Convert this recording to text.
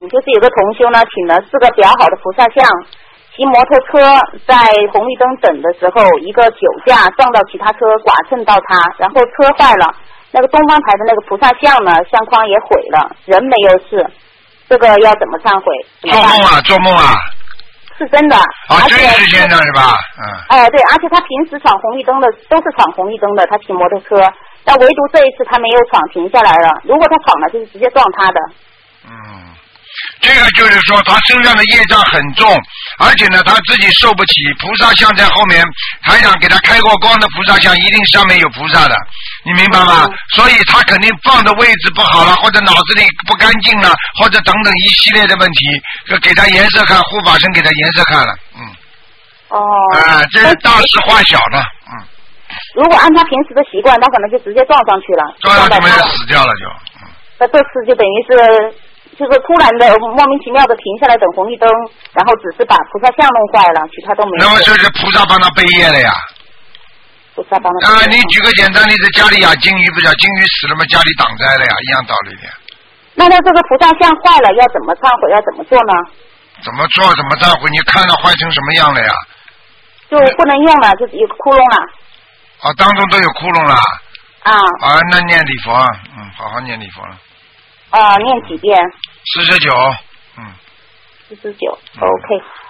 就是有个同修呢，请了4个比较好的菩萨像，骑摩托车在红绿灯等的时候，一个酒驾撞到其他车，剐蹭到他，然后车坏了，那个东方台的那个菩萨像呢，相框也毁了，人没有事，这个要怎么忏悔？ 做梦啊，做梦啊！ 是真的， 啊，真是现在是吧？ 对，而且他平时闯红绿灯的都是闯红绿灯的，他骑摩托车，但唯独这一次他没有闯，停下来了。如果他闯了，就是直接撞他的。 这个就是说他身上的业障很重，而且呢他自己受不起。菩萨像在后面，台长给他开过光的菩萨像，一定上面有菩萨的，你明白吗？所以他肯定放的位置不好了，或者脑子里不干净了，或者等等一系列的问题，就给他颜色看，护法神给他颜色看了。这是大事化小的。 如果按他平时的习惯，他可能就直接撞上去了， 撞上去没人死掉了就。 那这次就等于是。就是突然的莫名其妙的停下来等红绿灯，然后只是把菩萨像弄坏了，其他都没有。 那么就是菩萨帮他背业了呀。 菩萨帮他。 你举个简单例子，家里养金鱼不是金鱼死了吗？家里挡灾了呀，一样道理的。 那他这个菩萨像坏了，要怎么忏悔？要怎么做呢？ 怎么做？怎么忏悔？你看到坏成什么样了呀？ 就不能用了，就有窟窿了。 当中都有窟窿了。那念礼佛，好好念礼佛了。 念几遍？ 49。 49 ，OK。